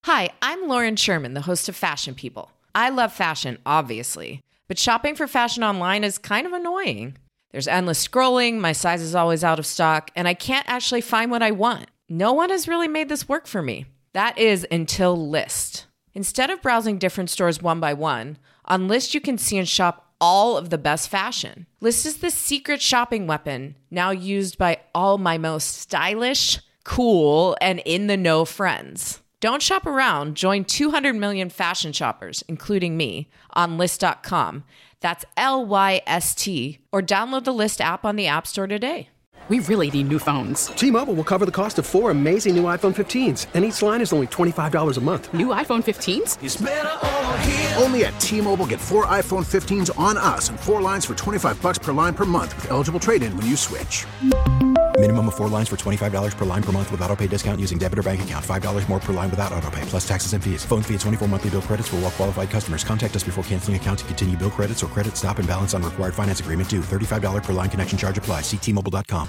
Hi, I'm Lauren Sherman, the host of Fashion People. I love fashion, obviously, but shopping for fashion online is kind of annoying. There's endless scrolling, my size is always out of stock, and I can't actually find what I want. No one has really made this work for me. That is until Lyst. Instead of browsing different stores one by one, on Lyst you can see and shop all of the best fashion. Lyst is the secret shopping weapon, now used by all my most stylish, cool, and in-the-know friends. Don't shop around. Join 200 million fashion shoppers, including me, on Lyst.com. That's Lyst, or download the Lyst app on the App Store today. We really need new phones. T-Mobile will cover the cost of 4 amazing new iPhone 15s, and each line is only $25 a month. New iPhone 15s? It's better over here. Only at T-Mobile, get 4 iPhone 15s on us and 4 lines for $25 per line per month with eligible trade-in when you switch. Minimum of 4 lines for $25 per line per month with autopay discount using debit or bank account. $5 more per line without autopay, plus taxes and fees. Phone fee at 24 monthly bill credits for well-qualified customers. Contact us before canceling account to continue bill credits or credit stop and balance on required finance agreement due. $35 per line connection charge applies. See T-Mobile.com.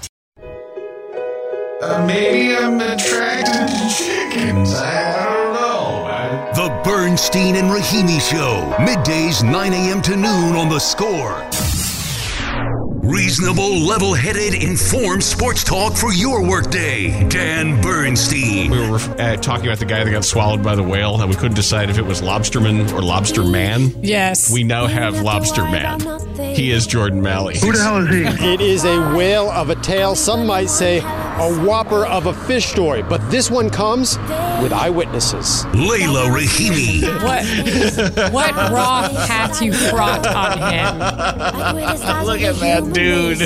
Maybe I'm attracted to chickens. I don't know. The Bernstein and Rahimi Show. Middays 9 a.m. to noon on The Score. Reasonable, level-headed, informed sports talk for your workday. Dan Bernstein. We were talking about the guy that got swallowed by the whale, and we couldn't decide if it was Lobsterman or Lobster Man. Yes. We now have Lobster Man. He is Jordan Malley. Who the hell is he? It is a whale of a tale. Some might say a whopper of a fish story, but this one comes with eyewitnesses. Layla Rahimi. What raw hat you brought on him. Look at that dude.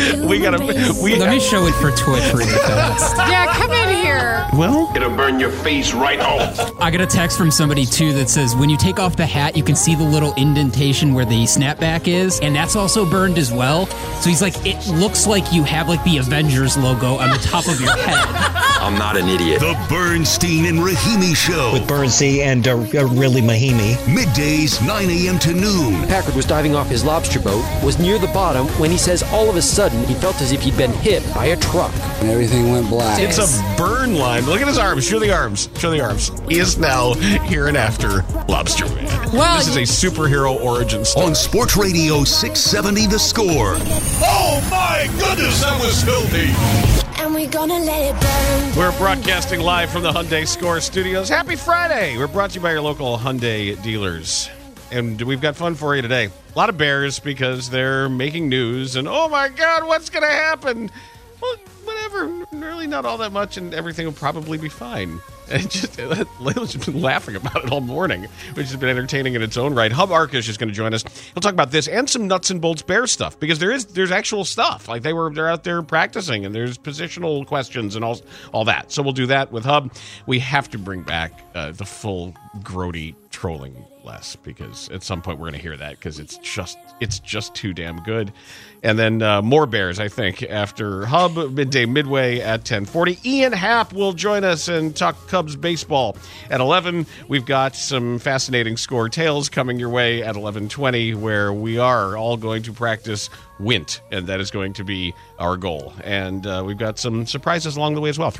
Let me show it for Twitch really fast. Yeah, come in here. Well, It'll burn your face right off. I got a text from somebody too that says when you take off the hat, you can see the little indentation where the snapback is, and that's also burned as well. So he's like, it looks like you have like the Avengers logo on the top of your head. I'm not an idiot. The Bernstein and Rahimi Show. With Bernstein and really Mahimi. Middays 9 a.m. to noon. Packard was diving off his lobster boat, was near the bottom when he says all of a sudden he felt as if he'd been hit by a truck. And everything went black. It's a burn line. Look at his arms. Show the arms. Show the arms. He is now here and after Lobster Man. Well, this is a superhero origin story. On Sports Radio 670 The Score. Oh my goodness, that was filthy. And we're gonna let it burn. We're broadcasting live from the Hyundai Score Studios. Happy Friday! We're brought to you by your local Hyundai dealers. And we've got fun for you today. A lot of Bears because they're making news. And oh my God, what's going to happen? Well, whatever. Really not all that much, and everything will probably be fine. And Layla's just been laughing about it all morning, which has been entertaining in its own right. Hub Arkush is going to join us. He'll talk about this and some nuts and bolts Bears stuff, because there's actual stuff. Like they're out there practicing, and there's positional questions and all that. So we'll do that with Hub. We have to bring back the full Grody trolling less, because at some point we're going to hear that, because it's just too damn good. And then more Bears, I think, after Hub midway at 10:40. Ian Happ will join us and talk Cubs baseball at 11. We've got some fascinating Score tales coming your way at 11:20, where we are all going to practice Wint, and that is going to be our goal. And we've got some surprises along the way as well.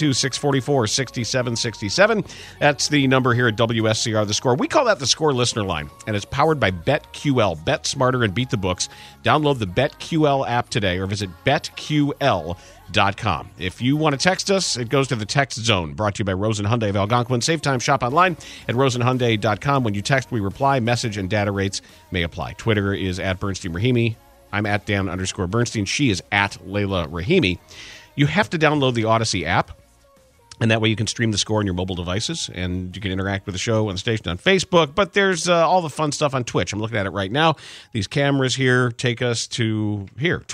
312-644-6767. That's the number here at WSCR The Score. We call that the Score listener line, and it's powered by BetQL. Bet smarter and beat the books. Download the BetQL app today or visit betql.com. If you want to text us, it goes to the text zone, brought to you by Rosen Hyundai of Algonquin. Save time, shop online at rosenhyundai.com. When you text, we reply. Message and data rates may apply. Twitter is at Bernstein Rahimi. I'm at Dan_Bernstein. She is at Layla Rahimi. You have to download the Odyssey app, and that way you can stream the Score on your mobile devices, and you can interact with the show and the station on Facebook. But there's all the fun stuff on Twitch. I'm looking at it right now. These cameras here take us to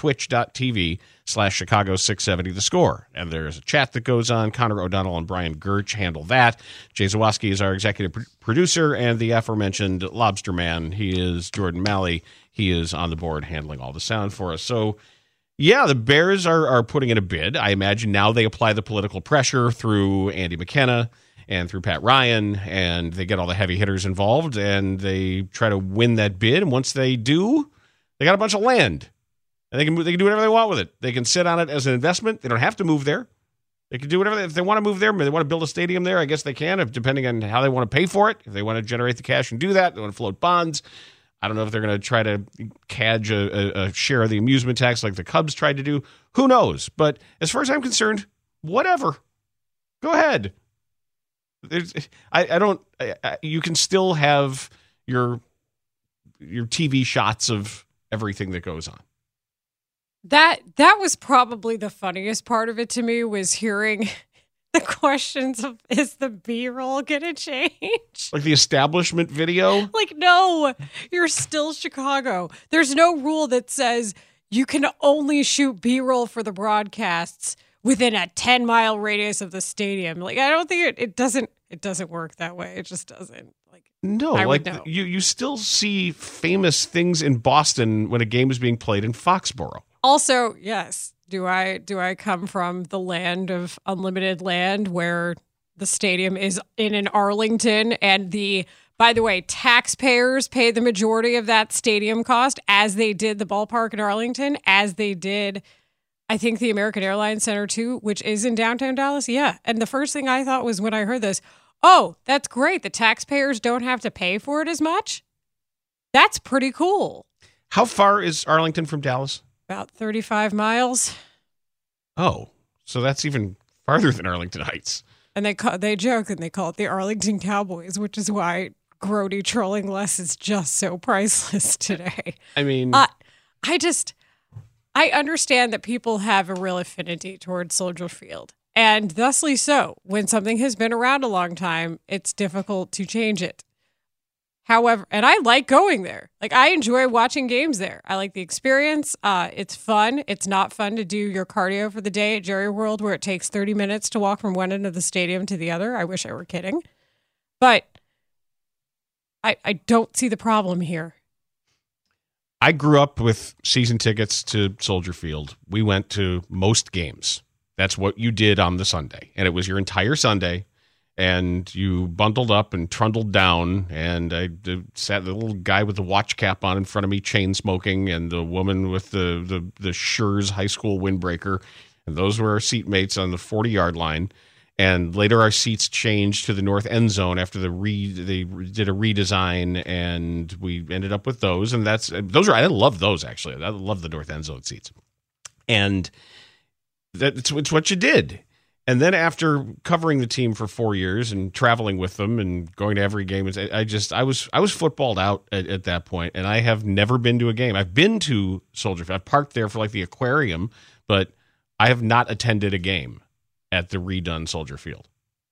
twitch.tv/Chicago670 The Score. And there's a chat that goes on. Connor O'Donnell and Brian Gertch handle that. Jay Zawoski is our executive producer, and the aforementioned Lobster Man, he is Jordan Malley. He is on the board handling all the sound for us. So, yeah, the Bears are putting in a bid. I imagine now they apply the political pressure through Andy McKenna and through Pat Ryan, and they get all the heavy hitters involved, and they try to win that bid. And once they do, they got a bunch of land, and they can do whatever they want with it. They can sit on it as an investment. They don't have to move there. They can do whatever. If they want to move there, they want to build a stadium there, I guess they can, depending on how they want to pay for it. If they want to generate the cash and do that, they want to float bonds. I don't know if they're going to try to cadge a share of the amusement tax like the Cubs tried to do. Who knows? But as far as I'm concerned, whatever. Go ahead. You can still have your TV shots of everything that goes on. That was probably the funniest part of it to me, was hearing the questions of, is the B-roll going to change? Like the establishment video? Like, no, you're still Chicago. There's no rule that says you can only shoot B-roll for the broadcasts within a 10-mile radius of the stadium. Like, I don't think it doesn't work that way. It just doesn't. No, you still see famous things in Boston when a game is being played in Foxborough. Also, yes, do I come from the land of unlimited land where the stadium is in Arlington, and by the way, taxpayers pay the majority of that stadium cost, as they did the ballpark in Arlington, as they did, I think, the American Airlines Center too, which is in downtown Dallas. Yeah. And the first thing I thought was when I heard this, oh, that's great. The taxpayers don't have to pay for it as much. That's pretty cool. How far is Arlington from Dallas? About 35 miles. Oh, so that's even farther than Arlington Heights. And they joke and they call it the Arlington Cowboys, which is why Grody trolling less is just so priceless today. I mean, I understand that people have a real affinity towards Soldier Field, and thusly so. When something has been around a long time, it's difficult to change it. However, and I like going there. Like, I enjoy watching games there. I like the experience. It's fun. It's not fun to do your cardio for the day at Jerry World, where it takes 30 minutes to walk from one end of the stadium to the other. I wish I were kidding. But I don't see the problem here. I grew up with season tickets to Soldier Field. We went to most games. That's what you did on the Sunday. And it was your entire Sunday. And you bundled up and trundled down, and I sat the little guy with the watch cap on in front of me, chain smoking, and the woman with the Schurz high school windbreaker, and those were our seatmates on the 40-yard line. And later our seats changed to the north end zone after they did a redesign, and we ended up with those. And I love those, actually. I love the north end zone seats, and it's what you did. And then after covering the team for 4 years and traveling with them and going to every game, I was footballed out at that point, and I have never been to a game. I've been to Soldier Field. I've parked there for like the aquarium, but I have not attended a game at the redone Soldier Field.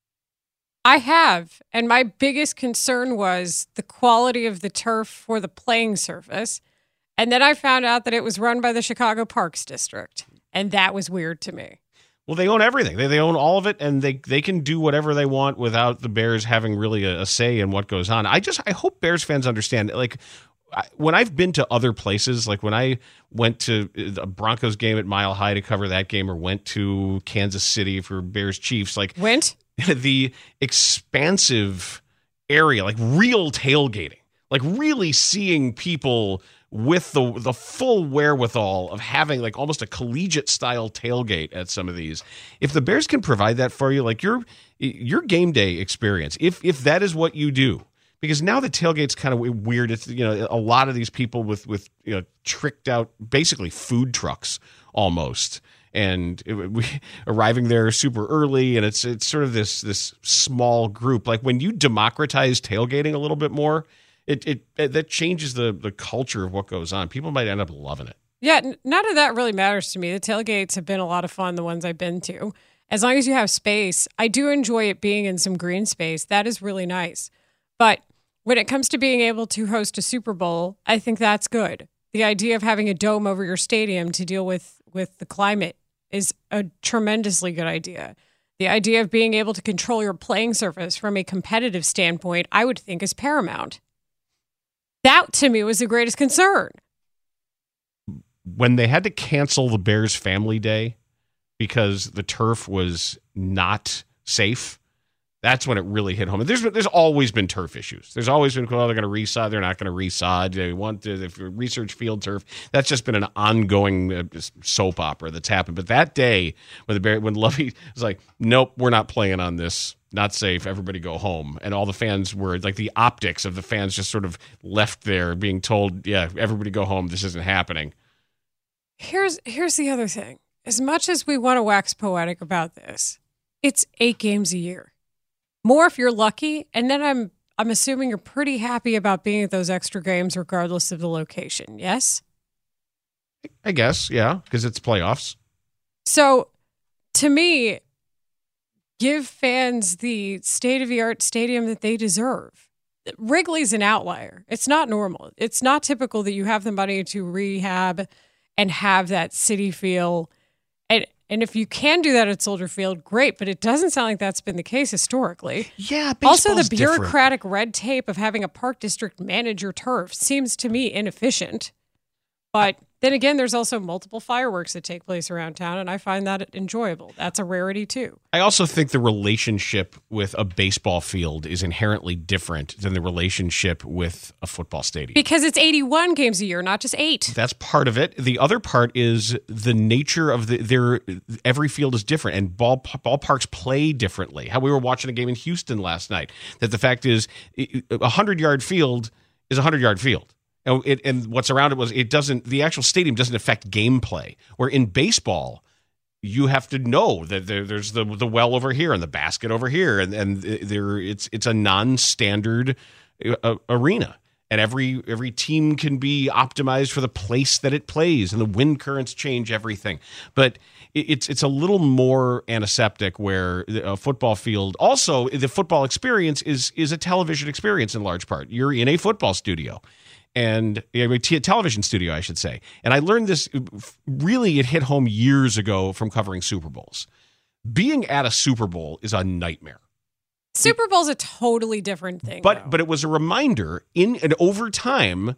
I have, and my biggest concern was the quality of the turf for the playing surface. And then I found out that it was run by the Chicago Parks District, and that was weird to me. Well, they own everything. They own all of it, and they can do whatever they want without the Bears having really a say in what goes on. I hope Bears fans understand. Like, when I've been to other places, like when I went to a Broncos game at Mile High to cover that game, or went to Kansas City for Bears Chiefs, like the expansive area, like real tailgating, like really seeing people with the full wherewithal of having like almost a collegiate style tailgate at some of these. If the Bears can provide that for you, like your game day experience, if that is what you do, because now the tailgate's kind of weird. It's, a lot of these people with tricked out, basically food trucks almost, and we arriving there super early, and it's sort of this small group. Like when you democratize tailgating a little bit more, that changes the culture of what goes on. People might end up loving it. Yeah, none of that really matters to me. The tailgates have been a lot of fun, the ones I've been to. As long as you have space, I do enjoy it being in some green space. That is really nice. But when it comes to being able to host a Super Bowl, I think that's good. The idea of having a dome over your stadium to deal with the climate is a tremendously good idea. The idea of being able to control your playing surface from a competitive standpoint, I would think, is paramount. That, to me, was the greatest concern. When they had to cancel the Bears Family Day because the turf was not safe, That's when it really hit home. And there's always been turf issues. There's always been, well, they're going to resod. They're not going to resod. They want to, if research field turf. That's just been an ongoing soap opera that's happened. But that day when Lovey was like, nope, we're not playing on this. Not safe. Everybody go home. And all the fans were like, the optics of the fans just sort of left there being told, yeah, everybody go home. This isn't happening. Here's the other thing. As much as we want to wax poetic about this, it's 8 games a year. More if you're lucky, and then I'm assuming you're pretty happy about being at those extra games regardless of the location, yes? I guess, yeah, because it's playoffs. So, to me, give fans the state-of-the-art stadium that they deserve. Wrigley's an outlier. It's not normal. It's not typical that you have the money to rehab and have that city feel. And if you can do that at Soldier Field, great, but it doesn't sound like that's been the case historically. Yeah, also, the baseball's bureaucratic red tape of having a park district manage your turf seems to me inefficient. But then again, there's also multiple fireworks that take place around town, and I find that enjoyable. That's a rarity, too. I also think the relationship with a baseball field is inherently different than the relationship with a football stadium. Because it's 81 games a year, not just 8. That's part of it. The other part is the nature of every field is different, and ballparks play differently. How we were watching a game in Houston last night, that the fact is a 100-yard field is a 100-yard field. And what's around it was the actual stadium doesn't affect gameplay. Where in baseball, you have to know that there's the well over here and the basket over here, and it's a non-standard arena, and every team can be optimized for the place that it plays, and the wind currents change everything. But it's a little more antiseptic, where a football field, also the football experience is a television experience in large part. You're in a football studio. And a television studio, I should say. And I learned this, really, it hit home years ago from covering Super Bowls. Being at a Super Bowl is a nightmare. Super Bowl's a totally different thing. But it was a reminder, and over time,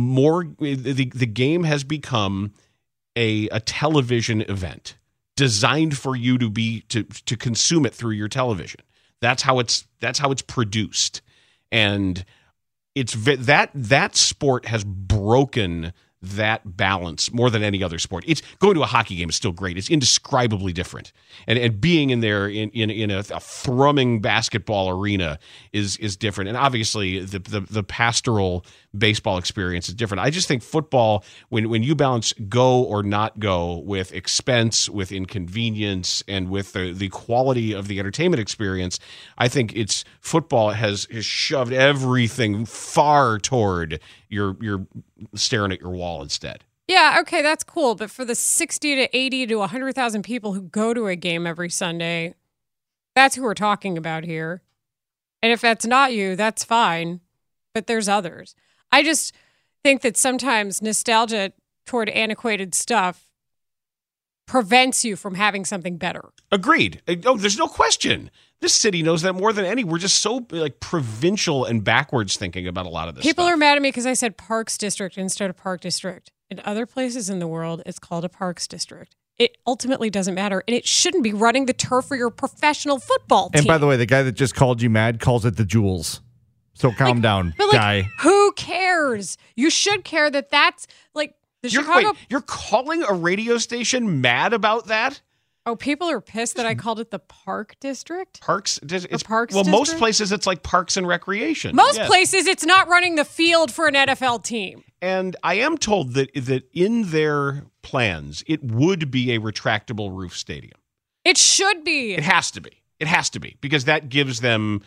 the game has become a television event designed for you to consume it through your television. That's how it's produced. And it's that sport has broken that balance more than any other sport. It's going to a hockey game is still great. It's indescribably different, and being in there in a thrumming basketball arena is different. And obviously, the pastoral baseball experience is different. I just think football, when you balance go or not go with expense, with inconvenience, and with the quality of the entertainment experience, I think football has shoved everything far toward you're staring at your wall instead. Yeah, okay, that's cool. But for the 60 to 80 to 100,000 people who go to a game every Sunday, that's who we're talking about here. And if that's not you, that's fine. But there's others. I just think that sometimes nostalgia toward antiquated stuff prevents you from having something better. Agreed. Oh, there's no question. This city knows that more than any. We're just so provincial and backwards thinking about a lot of this People stuff. are mad at me because I said Parks District instead of Park District. In other places in the world, it's called a Parks District. It ultimately doesn't matter, and it shouldn't be running the turf for your professional football team. And by the way, the guy that just called you mad calls it the Jewels. So calm down, guy. Who cares? You should care that's the Chicago. Wait, you're calling a radio station mad about that? Oh, people are pissed that I called it the Park District? Parks District? Parks well, District? most places it's like Parks and Recreation. Most places it's not running the field for an NFL team. And I am told that in their plans, it would be a retractable roof stadium. It should be. It has to be. It has to be, because that gives them,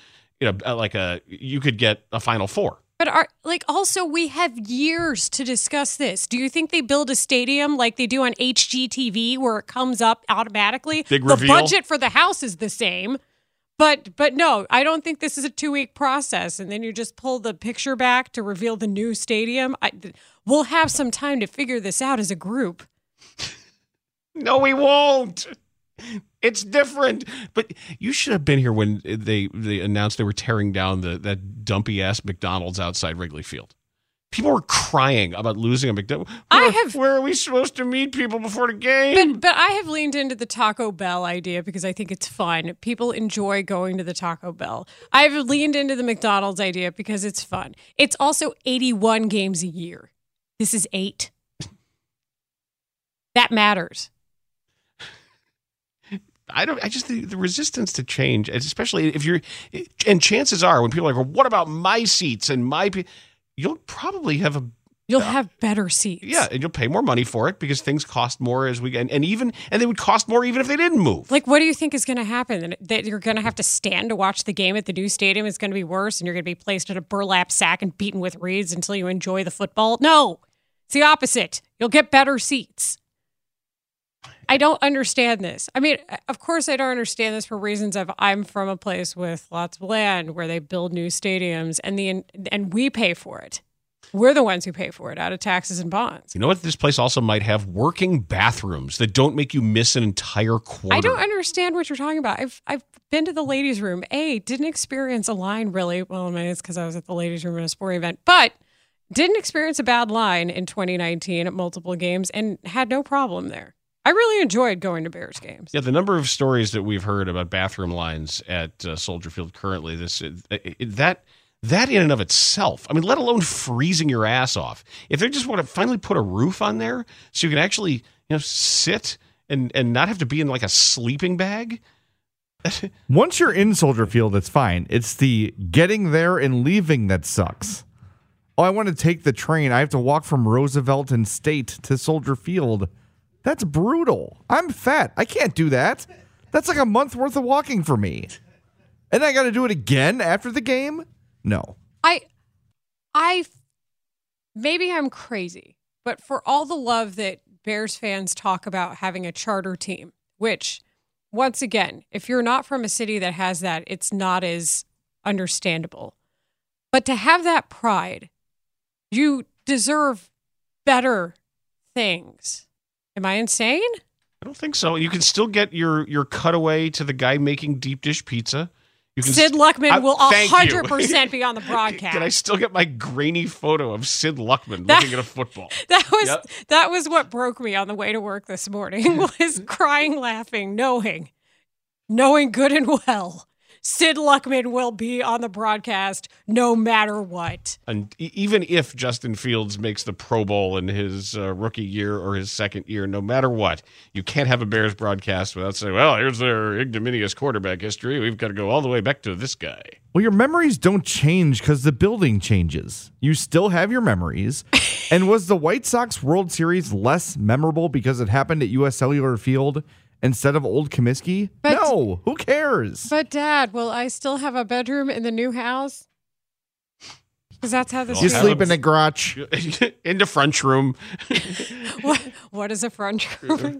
you could get a Final Four. But also we have years to discuss this. Do you think they build a stadium like they do on HGTV where it comes up automatically? Big reveal. The budget for the house is the same. But no, I don't think this is a 2-week process. And then you just pull the picture back to reveal the new stadium. We'll have some time to figure this out as a group. No, we won't. It's different. But you should have been here when they announced they were tearing down that dumpy-ass McDonald's outside Wrigley Field. People were crying about losing a McDonald's. Where are we supposed to meet people before the game? But I have leaned into the Taco Bell idea because I think it's fun. People enjoy going to the Taco Bell. I've leaned into the McDonald's idea because it's fun. It's also 81 games a year. This is 8. That matters. I just think the resistance to change, especially if you're, and chances are when people are like, well, what about my seats and you'll probably have you'll have better seats. Yeah, and you'll pay more money for it because things cost more and they would cost more even if they didn't move. Like, what do you think is going to happen? That you're going to have to stand to watch the game at the new stadium is going to be worse, and you're going to be placed in a burlap sack and beaten with reeds until you enjoy the football? No, it's the opposite. You'll get better seats. I don't understand this. I mean, of course I don't understand this for reasons of I'm from a place with lots of land where they build new stadiums and we pay for it. We're the ones who pay for it out of taxes and bonds. You know what? This place also might have working bathrooms that don't make you miss an entire quarter. I don't understand what you're talking about. I've been to the ladies' room. Didn't experience a line really. Well, I mean, it's because I was at the ladies' room at a sporting event, but didn't experience a bad line in 2019 at multiple games and had no problem there. I really enjoyed going to Bears games. Yeah, the number of stories that we've heard about bathroom lines at Soldier Field currently, that in and of itself, I mean, let alone freezing your ass off. If they just want to finally put a roof on there so you can actually, sit and not have to be in like a sleeping bag. Once you're in Soldier Field, it's fine. It's the getting there and leaving that sucks. Oh, I want to take the train. I have to walk from Roosevelt and State to Soldier Field. That's brutal. I'm fat. I can't do that. That's like a month worth of walking for me. And I got to do it again after the game? No. I maybe I'm crazy, but for all the love that Bears fans talk about having a charter team, which, once again, if you're not from a city that has that, it's not as understandable. But to have that pride, you deserve better things. Am I insane? I don't think so. You can still get your cutaway to the guy making deep dish pizza. Sid Luckman will 100% be on the broadcast. Can I still get my grainy photo of Sid Luckman looking at a football? That was what broke me on the way to work this morning, was crying, laughing, knowing good and well Sid Luckman will be on the broadcast no matter what. And even if Justin Fields makes the Pro Bowl in his rookie year or his second year, no matter what, you can't have a Bears broadcast without saying, well, here's their ignominious quarterback history. We've got to go all the way back to this guy. Well, your memories don't change because the building changes. You still have your memories. And was the White Sox World Series less memorable because it happened at U.S. Cellular Field instead of Old Comiskey? No, who cares? But Dad, will I still have a bedroom in the new house? Because that's how this. You sleep in a garage, in the French room. What is a French room?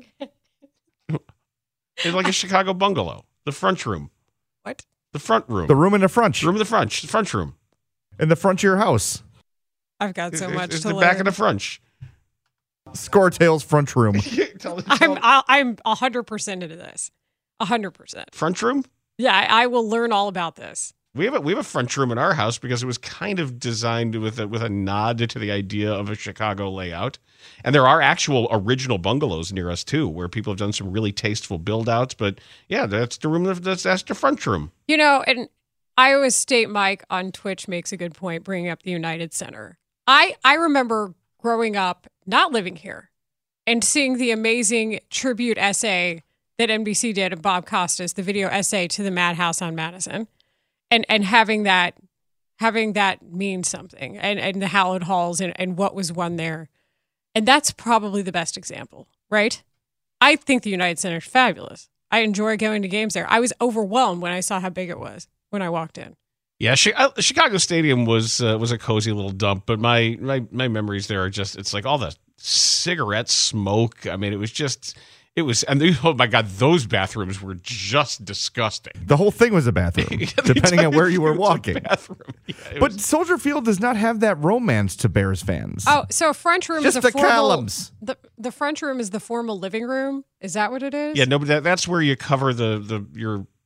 It's like a Chicago bungalow. The French room. What? The front room. The room in the front. Room in the front. The French room. In the front of your house. I've got so much it's to the learn. back of the French. Scoretail's front room. I'm 100% into this. 100%. French room? Yeah, I will learn all about this. We have a French room in our house because it was kind of designed with a nod to the idea of a Chicago layout. And there are actual original bungalows near us too, where people have done some really tasteful build outs. But yeah, that's the room. That's the French room. You know, and Iowa State Mike on Twitch makes a good point, bringing up the United Center. I remember growing up, not living here, and seeing the amazing tribute essay that NBC did of Bob Costas, the video essay to the Madhouse on Madison, and having that mean something, and the hallowed halls and what was won there. And that's probably the best example, right? I think the United Center is fabulous. I enjoy going to games there. I was overwhelmed when I saw how big it was when I walked in. Yeah, Chicago Stadium was a cozy little dump, but my memories there are just, it's like all the cigarette smoke. I mean, it was, oh my God, those bathrooms were just disgusting. The whole thing was a bathroom, depending on where you were walking. Yeah, but Soldier Field does not have that romance to Bears fans. Oh, so a French room just is a formal, columns. The French room is the formal living room. Is that what it is? Yeah, no, but that's where you cover your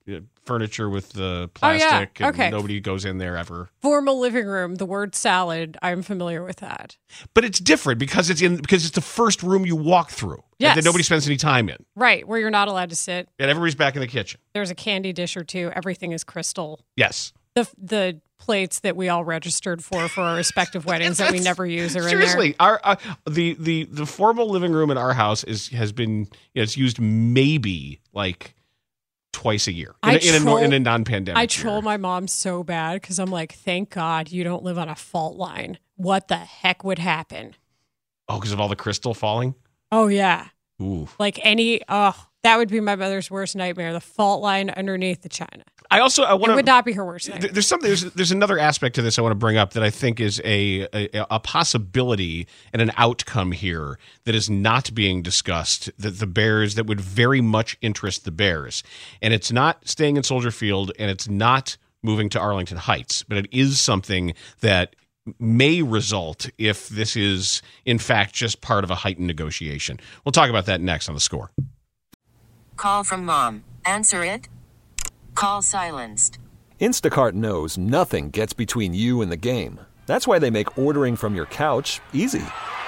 furniture with the plastic. Okay. And nobody goes in there ever. Formal living room, the word salad, I'm familiar with that. But it's different because it's the first room you walk through. Yes. That nobody spends any time in. Right, where you're not allowed to sit. And everybody's back in the kitchen. There's a candy dish or two. Everything is crystal. Yes. The plates that we all registered for our respective weddings that we never use are seriously, in there. our the formal living room in our house has been it's used maybe like twice a year in a non-pandemic. I troll my mom so bad because I'm like, thank God you don't live on a fault line. What the heck would happen? Oh, because of all the crystal falling? Oh yeah. Ooh. Like that would be my mother's worst nightmare. The fault line underneath the china. I want it would not be her worst nightmare. There's another aspect to this I want to bring up that I think is a possibility and an outcome here that is not being discussed, that the Bears, that would very much interest the Bears. And it's not staying in Soldier Field, and it's not moving to Arlington Heights, but it is something that may result if this is, in fact, just part of a heightened negotiation. We'll talk about that next on The Score. Call from mom. Answer it. Call silenced. Instacart knows nothing gets between you and the game. That's why they make ordering from your couch easy.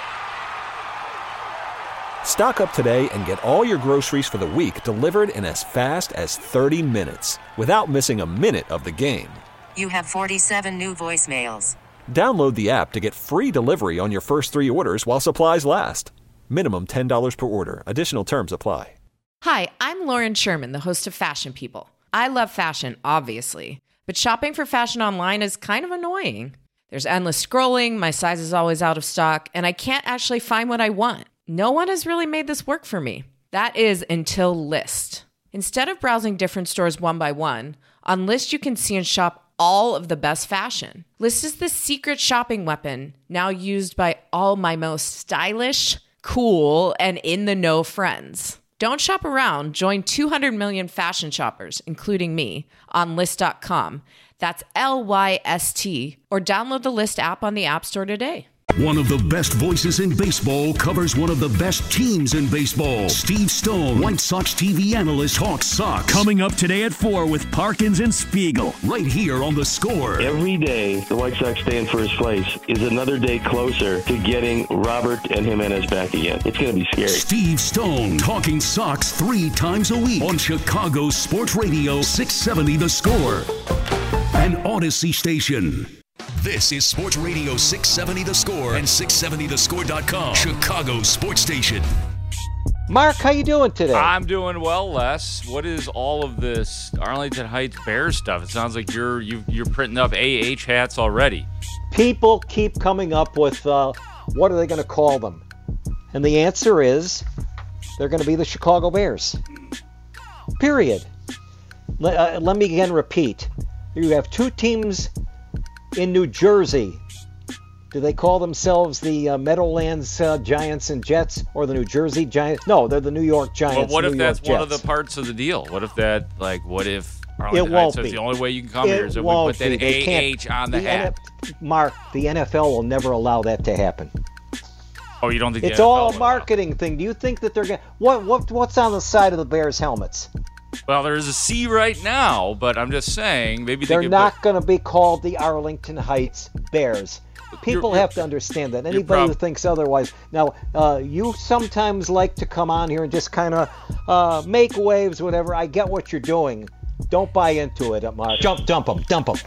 Stock up today and get all your groceries for the week delivered in as fast as 30 minutes without missing a minute of the game. You have 47 new voicemails. Download the app to get free delivery on your first 3 orders while supplies last. Minimum $10 per order. Additional terms apply. Hi, I'm Lauren Sherman, the host of Fashion People. I love fashion, obviously, but shopping for fashion online is kind of annoying. There's endless scrolling, my size is always out of stock, and I can't actually find what I want. No one has really made this work for me. That is until Lyst. Instead of browsing different stores one by one, on Lyst you can see and shop all of the best fashion. Lyst is the secret shopping weapon now used by all my most stylish, cool, and in-the-know friends. Don't shop around. Join 200 million fashion shoppers, including me, on Lyst.com. That's LYST. Or download the Lyst app on the App Store today. One of the best voices in baseball covers one of the best teams in baseball. Steve Stone, White Sox TV analyst, talks Sox. Coming up today at 4 with Parkins and Spiegel. Right here on The Score. Every day the White Sox stay in first place is another day closer to getting Robert and Jimenez back again. It's going to be scary. Steve Stone, talking Sox 3 times a week on Chicago Sports Radio 670 The Score. An Odyssey station. This is Sports Radio 670 The Score and 670thescore.com, Chicago Sports Station. Mark, how you doing today? I'm doing well, Les. What is all of this Arlington Heights Bears stuff? It sounds like you're printing up AH hats already. People keep coming up with what are they going to call them? And the answer is they're going to be the Chicago Bears. Period. Let me again repeat. You have 2 teams in New Jersey. Do they call themselves the Meadowlands Giants and Jets or the New Jersey Giants? No, they're the New York Giants. But what if that's Jets. one of the parts of the deal? What if Arlington it won't Heights be. The only way you can come here is if we put that AH on the hat? Mark, the NFL will never allow that to happen. Oh, you don't think it's all a marketing thing? Do you think that they're going? What's on the side of the Bears helmets? Well, there is a C right now, but I'm just saying maybe they're not going to be called the Arlington Heights Bears. People have to understand that. Anybody who thinks otherwise. Now, you sometimes like to come on here and just kind of make waves, whatever. I get what you're doing. Don't buy into it, Mark. Dump them.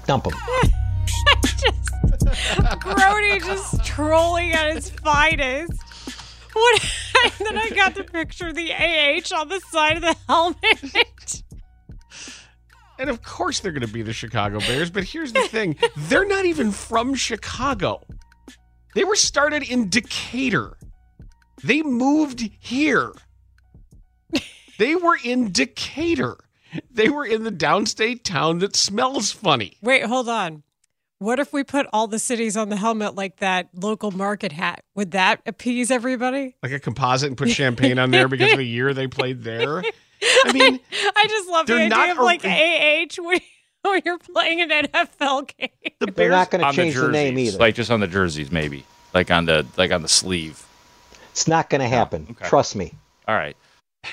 Grody just trolling at his finest. And then I got the picture of the AH on the side of the helmet. And of course they're going to be the Chicago Bears, but here's the thing. They're not even from Chicago. They were started in Decatur. They moved here. They were in Decatur. They were in the downstate town that smells funny. Wait, hold on. What if we put all the cities on the helmet like that local market hat? Would that appease everybody? Like a composite and put champagne on there because of the year they played there? I mean, I just love the idea of like AH when you're playing an NFL game. They're not going to change the name either. Like just on the jerseys, maybe. Like on the sleeve. It's not going to happen. Okay. Trust me. All right.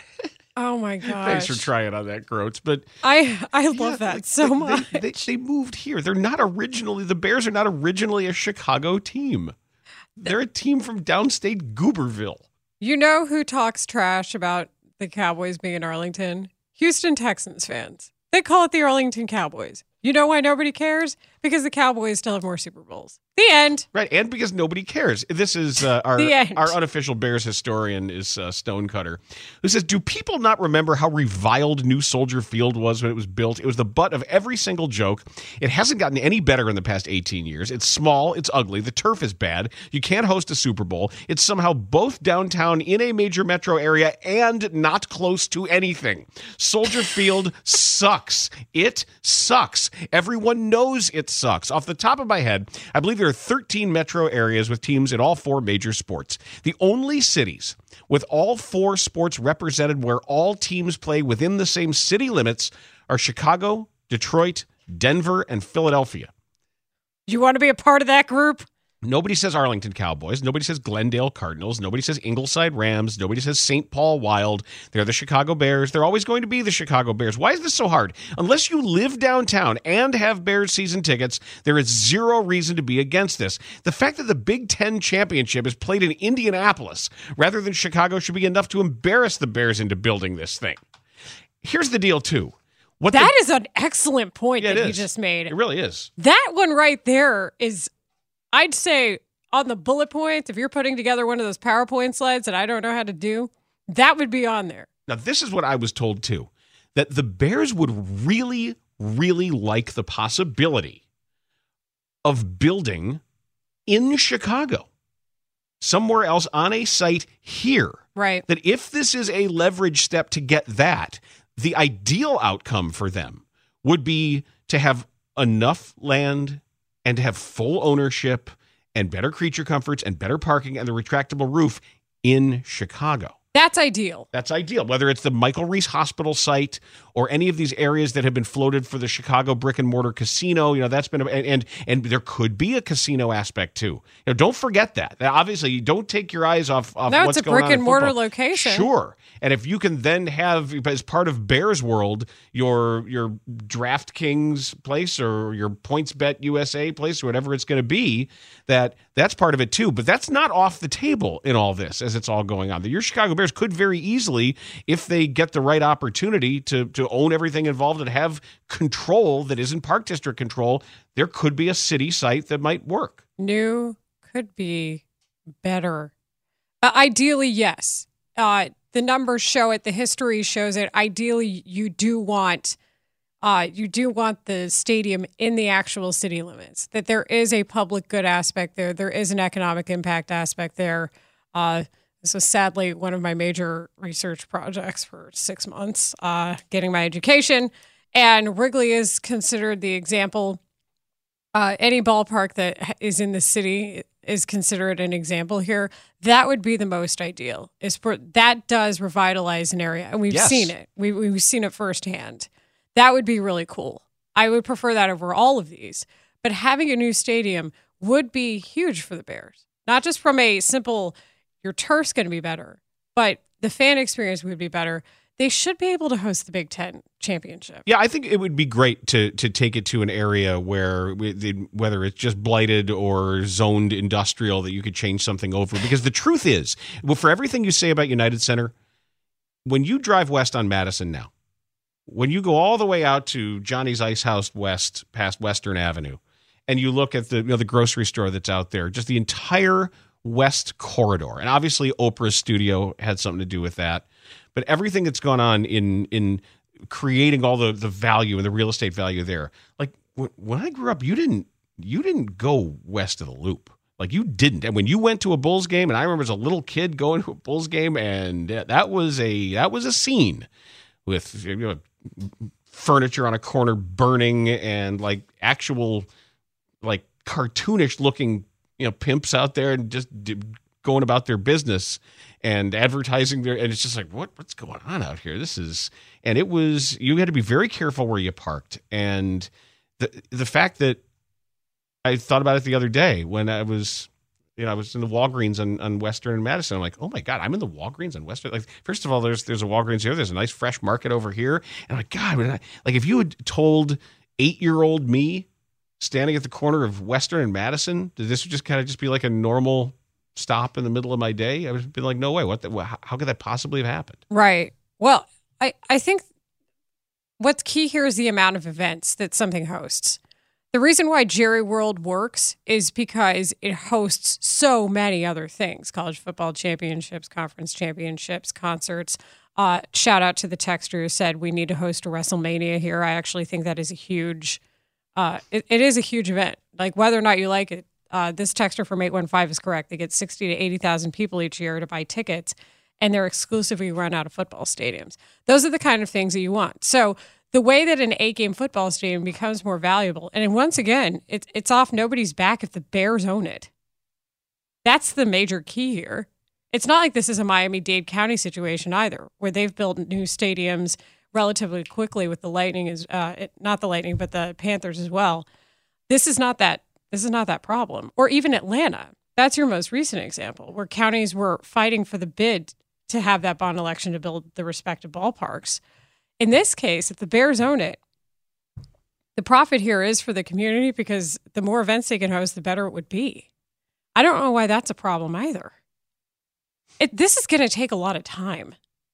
Oh my gosh. Thanks for trying on that, Groats. But I love that so much. They moved here. They're not originally, the Bears are not originally a Chicago team. They're a team from downstate Gooberville. You know who talks trash about the Cowboys being in Arlington? Houston Texans fans. They call it the Arlington Cowboys. You know why nobody cares? Because the Cowboys still have more Super Bowls. The end. Right, and because nobody cares. This is our unofficial Bears historian is Stonecutter, who says, do people not remember how reviled New Soldier Field was when it was built? It was the butt of every single joke. It hasn't gotten any better in the past 18 years. It's small, it's ugly, the turf is bad, you can't host a Super Bowl. It's somehow both downtown in a major metro area and not close to anything. Soldier Field sucks. It sucks. Everyone knows it sucks. Off the top of my head, I believe there are 13 metro areas with teams in all 4 major sports. The only cities with all 4 sports represented where all teams play within the same city limits are Chicago, Detroit, Denver, and Philadelphia. You want to be a part of that group? Nobody says Arlington Cowboys. Nobody says Glendale Cardinals. Nobody says Ingleside Rams. Nobody says St. Paul Wild. They're the Chicago Bears. They're always going to be the Chicago Bears. Why is this so hard? Unless you live downtown and have Bears season tickets, there is zero reason to be against this. The fact that the Big Ten championship is played in Indianapolis rather than Chicago should be enough to embarrass the Bears into building this thing. Here's the deal, too. That is an excellent point that you just made. It really is. That one right there is... I'd say on the bullet points, if you're putting together one of those PowerPoint slides that I don't know how to do, that would be on there. Now, this is what I was told, too, that the Bears would really, really like the possibility of building in Chicago, somewhere else on a site here. Right. That if this is a leverage step to get that, the ideal outcome for them would be to have enough land and to have full ownership and better creature comforts and better parking and the retractable roof in Chicago. That's ideal. That's ideal. Whether it's the Michael Reese Hospital site or any of these areas that have been floated for the Chicago brick and mortar casino, that's been and there could be a casino aspect too. Don't forget that. Now, obviously, you don't take your eyes off what's going on. No, it's a brick and mortar location. Sure. And if you can then have, as part of Bears World, your DraftKings place or your PointsBet USA place or whatever it's going to be, that's part of it too. But that's not off the table in all this as it's all going on. Your Chicago Bears could very easily, if they get the right opportunity to own everything involved and have control that isn't Park District control, there could be a city site that might work. New could be better. Ideally, yes. The numbers show it. The history shows it. Ideally, you do want the stadium in the actual city limits. That there is a public good aspect there. There is an economic impact aspect there. This was sadly one of my major research projects for 6 months, getting my education. And Wrigley is considered the example. Any ballpark that is in the city is considered an example here. That would be the most ideal. That does revitalize an area, and we've seen it. We've seen it firsthand. That would be really cool. I would prefer that over all of these. But having a new stadium would be huge for the Bears. Not just from a simple, your turf's going to be better, but the fan experience would be better. They should be able to host the Big Ten championship. Yeah, I think it would be great to take it to an area where, whether it's just blighted or zoned industrial, that you could change something over. Because the truth is, well, for everything you say about United Center, when you drive west on Madison now, when you go all the way out to Johnny's Ice House west, past Western Avenue, and you look at the grocery store that's out there, just the entire west corridor, and obviously Oprah's studio had something to do with that. But everything that's gone on in creating all the value and the real estate value there, like when I grew up, you didn't go west of the Loop, like you didn't. And when you went to a Bulls game, and I remember as a little kid going to a Bulls game, and that was a scene with furniture on a corner burning and like actual like cartoonish looking pimps out there and just going about their business and advertising there, and it's just like what's going on out here? You had to be very careful where you parked, and the fact that I thought about it the other day when I was I was in the Walgreens on Western and Madison. I'm like, oh my God, I'm in the Walgreens on Western. Like, first of all, there's a Walgreens here. There's a nice fresh market over here. And I'm like, God, like if you had told 8-year-old me standing at the corner of Western and Madison, that this would just kind of just be like a normal stop in the middle of my day, I would be like, no way. How could that possibly have happened? Right. Well, I think what's key here is the amount of events that something hosts. The reason why Jerry World works is because it hosts so many other things: college football championships, conference championships, concerts. Shout out to the texter who said we need to host a WrestleMania here. I actually think that is a huge, it is a huge event. Like, whether or not you like it, this texter from 815 is correct. They get 60 to 80,000 people each year to buy tickets, and they're exclusively run out of football stadiums. Those are the kind of things that you want. So the way that an 8-game football stadium becomes more valuable, and once again, it's off nobody's back if the Bears own it. That's the major key here. It's not like this is a Miami-Dade County situation either, where they've built new stadiums relatively quickly with the Lightning, not the Lightning, but the Panthers as well. This is not that problem. Or even Atlanta. That's your most recent example, where counties were fighting for the bid to have that bond election to build the respective ballparks. In this case, if the Bears own it, the profit here is for the community, because the more events they can host, the better it would be. I don't know why that's a problem either. This is going to take a lot of time.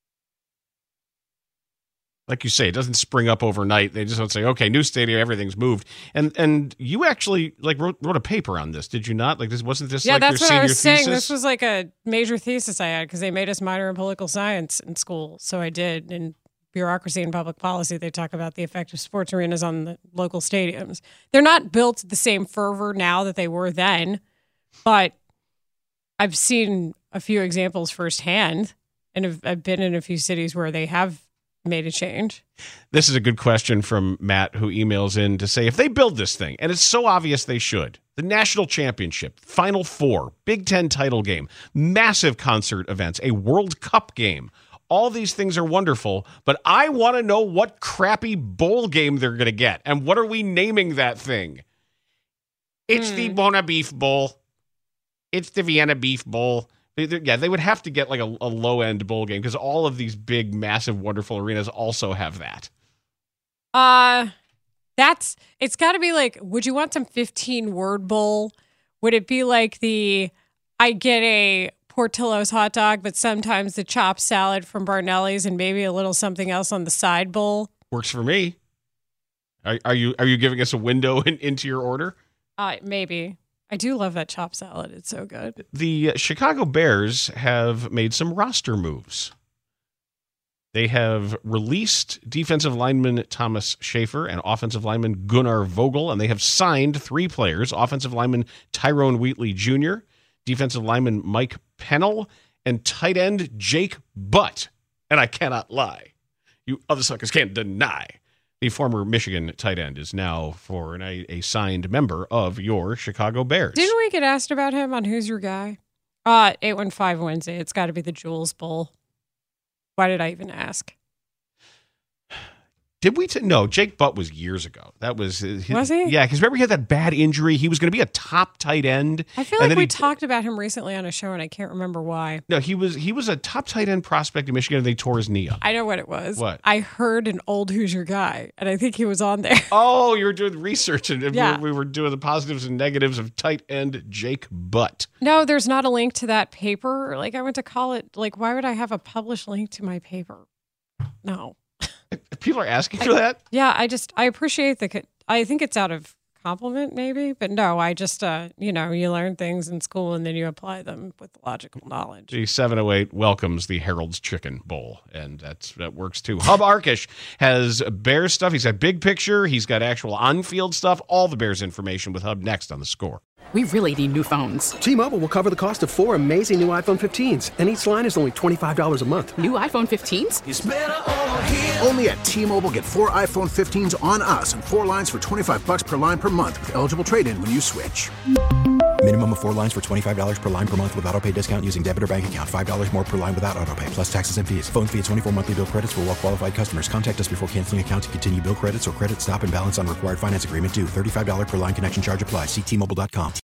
Like you say, it doesn't spring up overnight. They just don't say, okay, new stadium, everything's moved. And you actually wrote a paper on this, did you not? Like, wasn't this like your senior thesis? Yeah, that's what I was saying. This was like a major thesis I had, because they made us minor in political science in school. So I did. In bureaucracy and public policy, they talk about the effect of sports arenas on the local stadiums. They're not built the same fervor now that they were then, but I've seen a few examples firsthand, and I've been in a few cities where they have made a change. This is a good question from Matt, who emails in to say, if they build this thing, and it's so obvious they should, the national championship, Final Four, Big Ten title game, massive concert events, a World Cup game, all these things are wonderful, but I want to know what crappy bowl game they're going to get, and what are we naming that thing? It's the Bona Beef Bowl. It's the Vienna Beef Bowl. They would have to get like a low-end bowl game, because all of these big, massive, wonderful arenas also have that. It's got to be like, would you want some 15-word bowl? Would it be like I get a Portillo's hot dog, but sometimes the chopped salad from Barnelli's and maybe a little something else on the side bowl? Works for me. Are you giving us a window into your order? Maybe. I do love that chopped salad. It's so good. The Chicago Bears have made some roster moves. They have released defensive lineman Thomas Schaefer and offensive lineman Gunnar Vogel, and they have signed 3 players: offensive lineman Tyrone Wheatley Jr., defensive lineman Mike Pennell, and tight end Jake Butt. And I cannot lie. You other suckers can't deny. The former Michigan tight end is now a signed member of your Chicago Bears. Didn't we get asked about him on Who's Your Guy? 815 Wednesday. It's got to be the Jules Bowl. Why did I even ask? Did we? No, Jake Butt was years ago. That was was he? Yeah, because remember he had that bad injury. He was going to be a top tight end. I feel like we talked about him recently on a show, and I can't remember why. No, he was a top tight end prospect in Michigan, and they tore his knee up. I know what it was. What? I heard an old Who's Your Guy, and I think he was on there. Oh, you were doing research, and yeah. we were doing the positives and negatives of tight end Jake Butt. No, there's not a link to that paper. Like, I went to call it. Like, why would I have a published link to my paper? No. People are asking for that? Yeah, I appreciate I think it's out of compliment maybe, but no, I just, you learn things in school and then you apply them with logical knowledge. The 708 welcomes the Harold's Chicken Bowl, and that works too. Hub Arkish has Bears stuff. He's got big picture. He's got actual on-field stuff. All the Bears information with Hub next on The Score. We really need new phones. T-Mobile will cover the cost of 4 amazing new iPhone 15s, and each line is only $25 a month. New iPhone 15s? It's better over here. Only at T-Mobile, get 4 iPhone 15s on us and 4 lines for $25 per line per month with eligible trade-in when you switch. Minimum of 4 lines for $25 per line per month with autopay discount using debit or bank account. $5 more per line without autopay, plus taxes and fees. Phone fee at 24 monthly bill credits for well-qualified customers. Contact us before canceling account to continue bill credits or credit stop and balance on required finance agreement due. $35 per line connection charge applies. See T-Mobile.com.